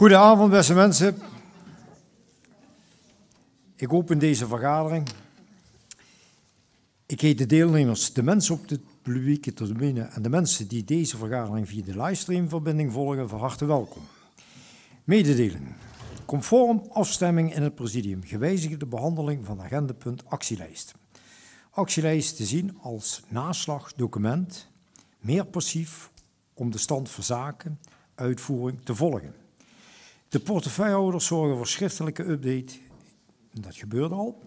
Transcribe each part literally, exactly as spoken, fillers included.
Goedenavond, beste mensen. Ik open deze vergadering. Ik heet de deelnemers, de mensen op de publieke tribune en de mensen die deze vergadering via de livestreamverbinding volgen, van harte welkom. Mededeling. Conform afstemming in het presidium gewijzigde behandeling van agendapunt actielijst. Actielijst te zien als naslagdocument, meer passief om de stand van zaken, uitvoering te volgen. De portefeuillehouders zorgen voor schriftelijke update, dat gebeurt al.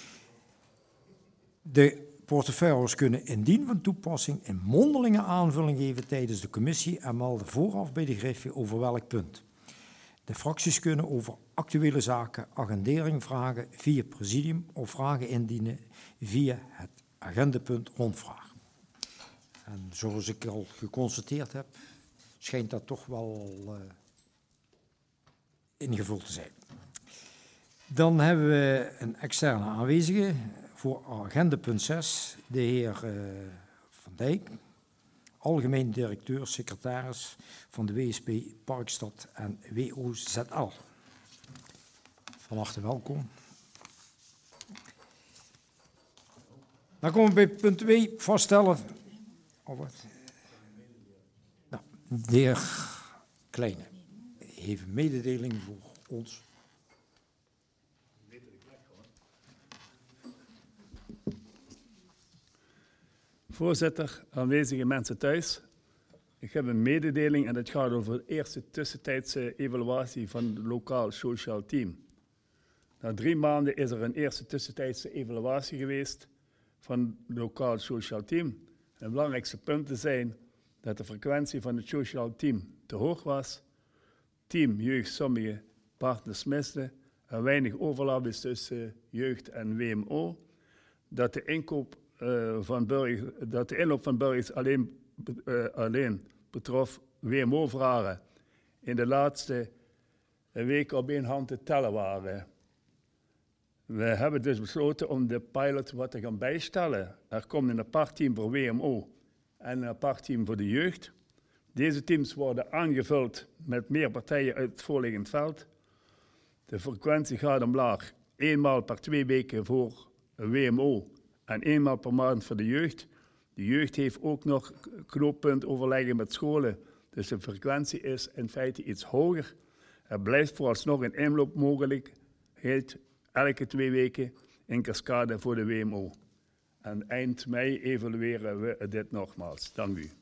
De portefeuillehouders kunnen indien van toepassing een mondelinge aanvulling geven tijdens de commissie en melden vooraf bij de griffie over welk punt. De fracties kunnen over actuele zaken agendering vragen via presidium of vragen indienen via het agendapunt rondvraag. En zoals ik al geconstateerd heb, schijnt dat toch wel uh, ingevuld te zijn. Dan hebben we een externe aanwezige voor agendapunt zes, de heer uh, Van Dijk, algemeen directeur, secretaris van de W S P Parkstad en W O Z L. Van harte welkom. Dan komen we bij punt twee, vaststellen. Oh, wat? Nou, de heer Kleine heeft een mededeling voor ons. Voorzitter, aanwezige mensen thuis. Ik heb een mededeling en het gaat over de eerste tussentijdse evaluatie van het lokaal sociaal team. Na drie maanden is er een eerste tussentijdse evaluatie geweest van het lokaal sociaal team. De belangrijkste punten zijn dat de frequentie van het sociaal team te hoog was, team jeugd sommige partners miste, er weinig overlap is tussen jeugd en W M O, dat de inkoop Uh, van burgers, dat de inloop van burgers alleen, uh, alleen betrof W M O-vragen in de laatste weken op één hand te tellen waren. We hebben dus besloten om de pilot wat te gaan bijstellen. Er komt een apart team voor W M O en een apart team voor de jeugd. Deze teams worden aangevuld met meer partijen uit het voorliggend veld. De frequentie gaat omlaag, eenmaal per twee weken voor W M O en eenmaal per maand voor de jeugd. De jeugd heeft ook nog knooppuntoverleggen met scholen. Dus de frequentie is in feite iets hoger. Er blijft vooralsnog een inloopmogelijkheid elke twee weken in cascade voor de W M O. En eind mei evalueren we dit nogmaals. Dank u.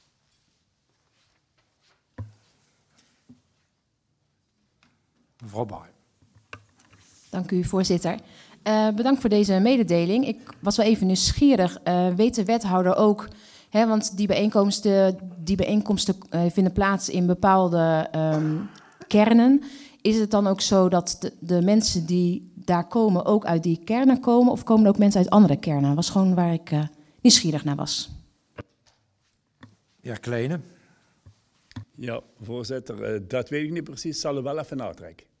Mevrouw Baai. Dank u, voorzitter. Uh, bedankt voor deze mededeling. Ik was wel even nieuwsgierig. Uh, weet de wethouder ook, hè, want die bijeenkomsten, die bijeenkomsten uh, vinden plaats in bepaalde um, kernen. Is het dan ook zo dat de, de mensen die daar komen ook uit die kernen komen? Of komen er ook mensen uit andere kernen? Dat was gewoon waar ik uh, nieuwsgierig naar was. Ja, Kleine. Ja, voorzitter, uh, dat weet ik niet precies. Zal er wel even natrekken.